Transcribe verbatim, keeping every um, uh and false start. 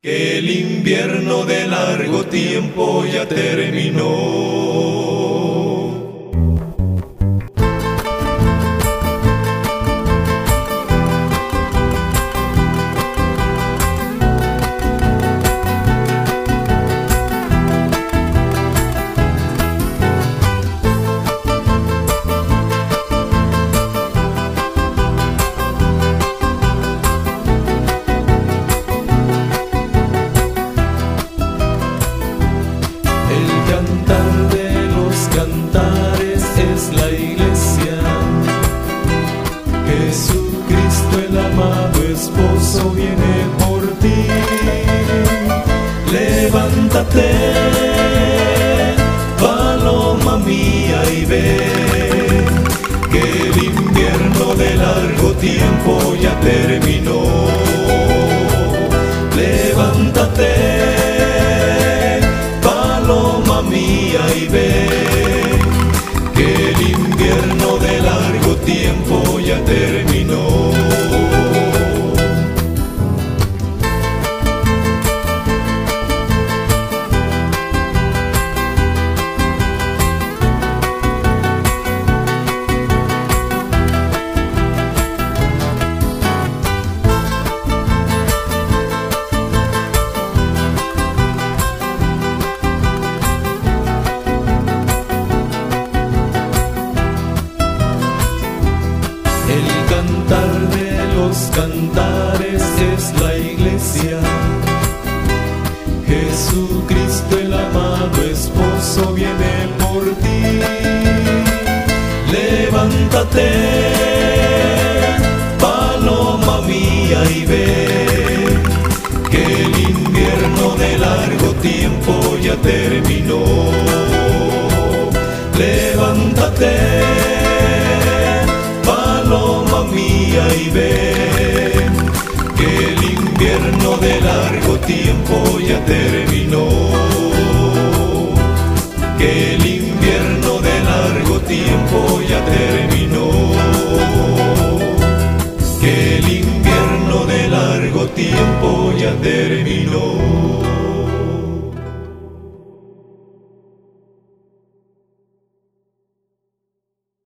Que el invierno de largo tiempo ya terminó. Jesucristo el amado esposo viene por ti. Levántate, paloma mía, y ve que el invierno de largo tiempo ya terminó. Levántate, paloma mía, y ve que el invierno de largo tiempo ya terminó. El cantar de los cantares es la iglesia. Jesucristo el amado esposo viene por ti. Levántate, paloma mía, y ve que el invierno de largo tiempo ya terminó. Levántate, paloma mía, y ve que el invierno de largo tiempo ya terminó. Que el invierno de largo tiempo ya terminó. Que el invierno de largo tiempo ya terminó.